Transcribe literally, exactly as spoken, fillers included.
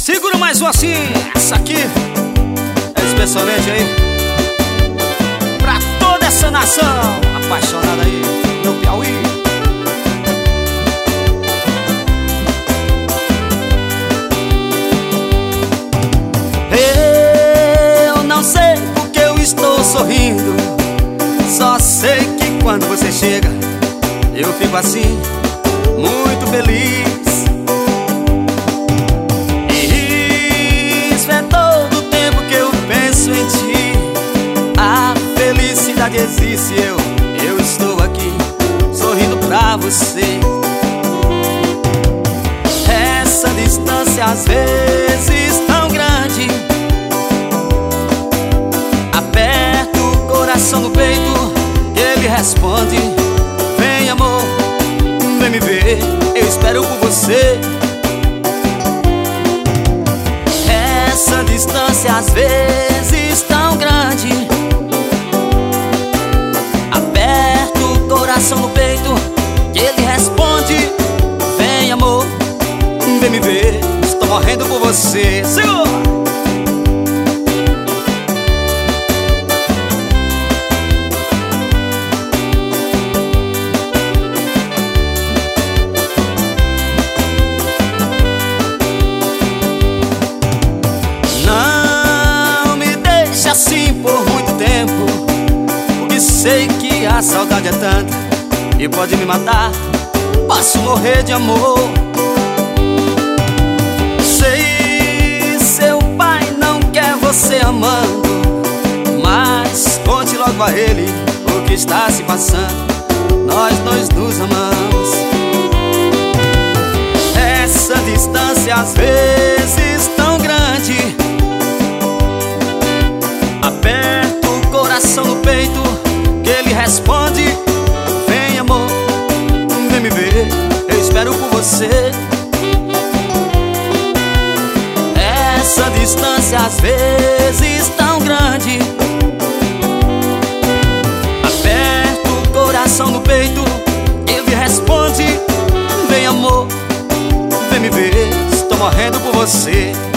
Segura mais um assim. Essa aqui é especialmente aí pra toda essa nação apaixonada aí no Piauí. Eu não sei porque eu estou sorrindo, só sei que quando você chega eu fico assim, muito feliz. E isso é todo o tempo que eu penso em ti. A felicidade existe, eu, eu estou aqui sorrindo pra você. Essa distância às vezes tão grande, aperto o coração no peito, ele responde: vem amor, vem me ver, eu espero por você. Essa distância às vezes tão grande, aperto o coração no peito, ele responde: vem amor, vem me ver, estou morrendo por você. Segura! Assim por muito tempo, porque sei que a saudade é tanta e pode me matar, posso morrer de amor. Sei, seu pai não quer você amando, mas conte logo a ele o que está se passando. Nós dois nos amamos. Essa distância às vezes tão grande, aperto o coração no peito, que ele responde: vem amor, vem me ver, eu espero por você. Essa distância às vezes tão grande, aperto o coração no peito, ele responde: vem amor, vem me ver, estou morrendo por você.